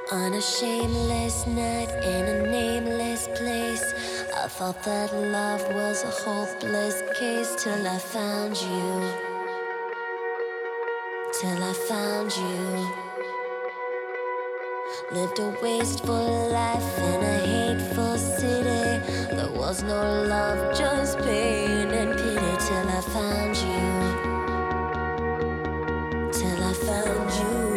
On a shameless night in a nameless place, I thought that love was a hopeless case till I found you. Till I found you. Lived a wasteful life in a hateful city. There was no love, just pain and pity till I found you. Till I found you.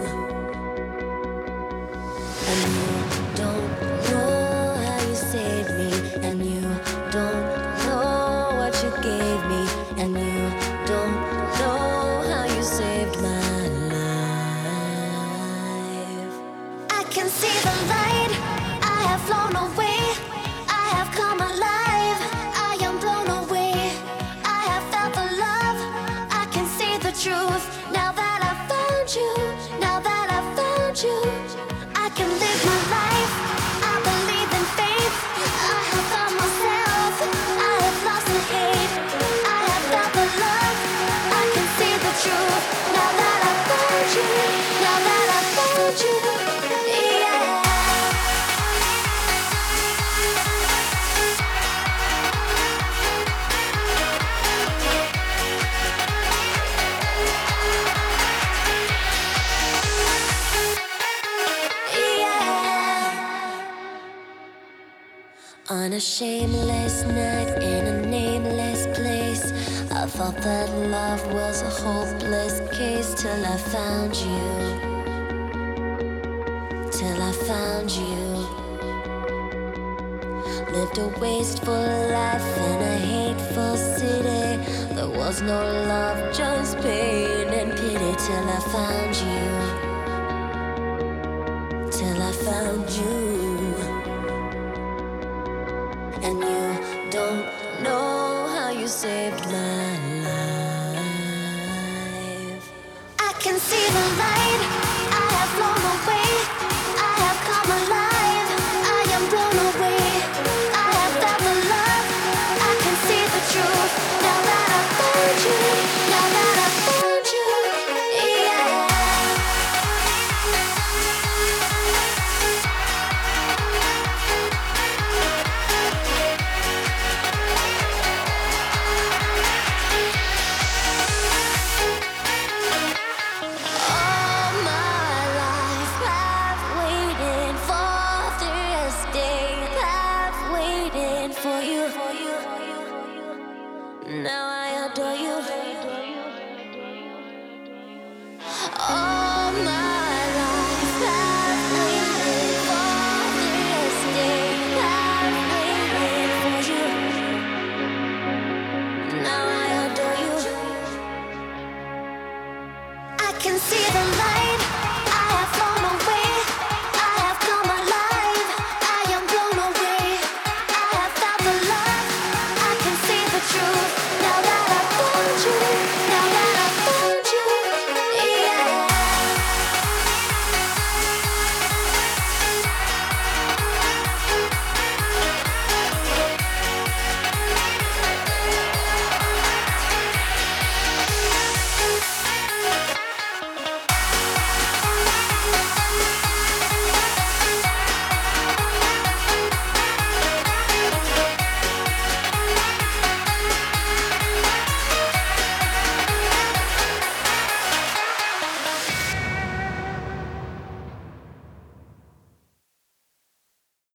And you don't know how you saved me, and you don't know what you gave me, and you don't know how you saved my life. I can see the light, I have flown away, I have come alive, I am blown away, I have felt the love, I can see the truth, now that I found you, now that I found you. I can live my life, I believe in faith, I have found myself, I have lost the hate, I have felt the love, I can see the truth, now that I found you, now that I found you, yeah. On a shameless night in a nameless place, I thought that love was a hopeless case till I found you. Till I found you. Lived a wasteful life in a hateful city. There was no love, just pain and pity till I found you. Till I found you. And you don't know how you saved my life. I can see the light.